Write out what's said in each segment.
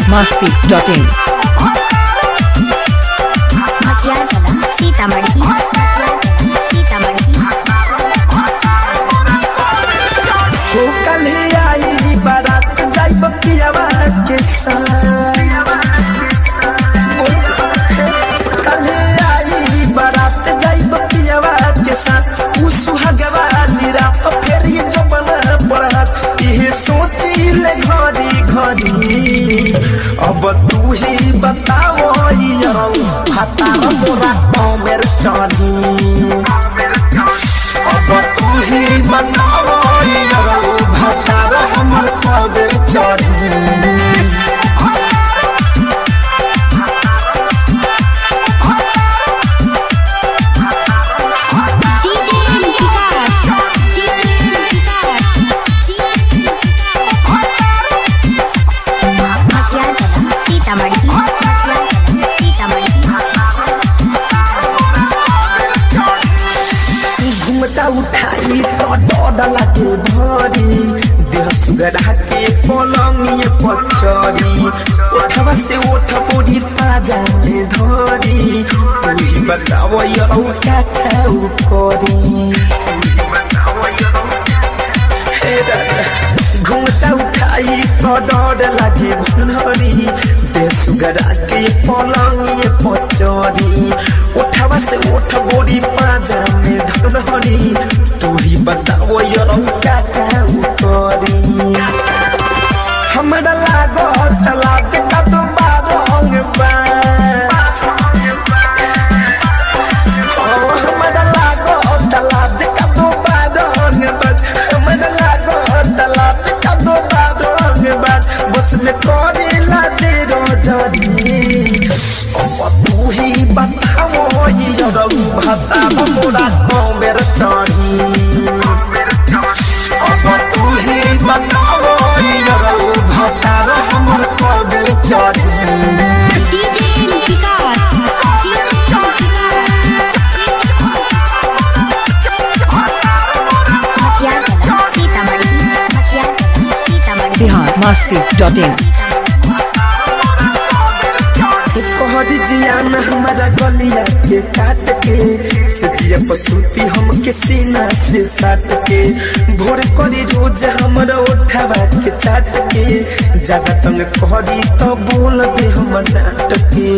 biharmasti.in हो कल्हे आई बारात जाई बपियावा के साथ कल्हे आई बारात जाई बपियावा के साथ उ सुहागवा निरात फेर ये जबना पड़त इहे सोची ले घड़ी घड़ी अब तू ही बताओ यारो हतार मोरा कमेर चली अब तू ही बताओ यारो हतार हमर कमेर चली घुमटा उठाई तो डर लागे भरी देह सुगड़ा के पलंग पचरी उठवा से उठ पूरी पाजा में धरी तू ही बताओ यौ का खाऊ करी घुमटा उठाई तो डर लागे भरी देह सुगड़ा के पलंग पचरी उठवा से उठ पूरी पाजा में धरी तू ही बताओ यौ का खाऊ करी हमरा लागत लाज का तो बारंग बाज हमरा लागत लाज का तो बारंग बाज हमरा लागत लाज का तो बारंग बाज बस में करे लाजे रोजरी अब तू ही बताओ यौ भाता मोरा कमेर चढ़ी अब तू ही बताओ यारो भतार हमर कमेर चढ़ी biharmasti.in कहरी जियान हमारा गलिया के काट के सजिया पसूती हमके सीना से साट के भोर करी रोज हमरा उठावा के चाट के ज्यादा तंग कहरी तो बोल दे हम डांट के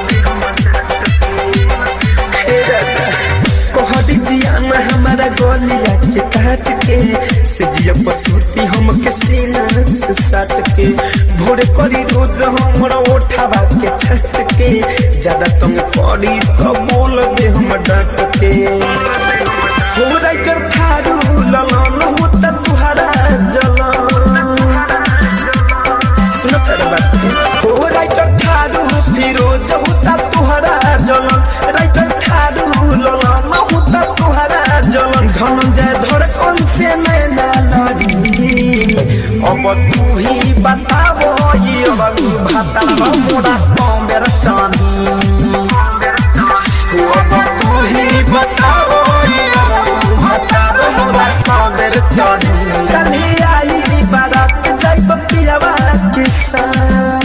कहरी जियान हमारा गलिया के काट के सजिया पसूती हमके सीना से साट के भोर करी रोज हमरा उठावा के छट के ज्यादा तुम करी तो बोल दे हम डांट के हो राइटर थारू ललन होता तुहरा जलन सुन कर बात हो राइटर थारू फिरोज होता तुहरा जलन राइटर थारू ललन होता तुहरा जलन धनंजय धड़कन से नैना लड़ी अब तू ही बताओ ये भाता मोरा कमेर चढ़ी अब तू ही बताओ ये भाता मोरा कमेर चढ़ी कल्हे आई बारात जाई बपियावा के साथ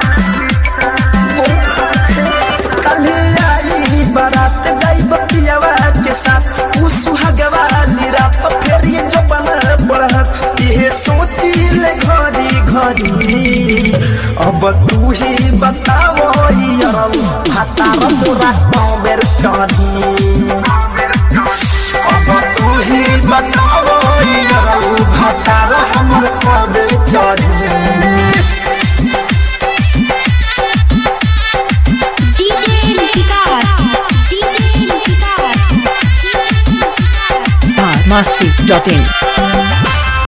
कल्हे आई बारात जाई बपियावा के साथ उ सुहागवा निरात फेर ये जबना पड़त इहे सोची ले घड़ी घड़ी अब तू ही बताओ यारो हतार मोरा कमेर चढ़ी अब तू ही बताओ यारो हतार हमर कमेर चढ़ी biharmasti.in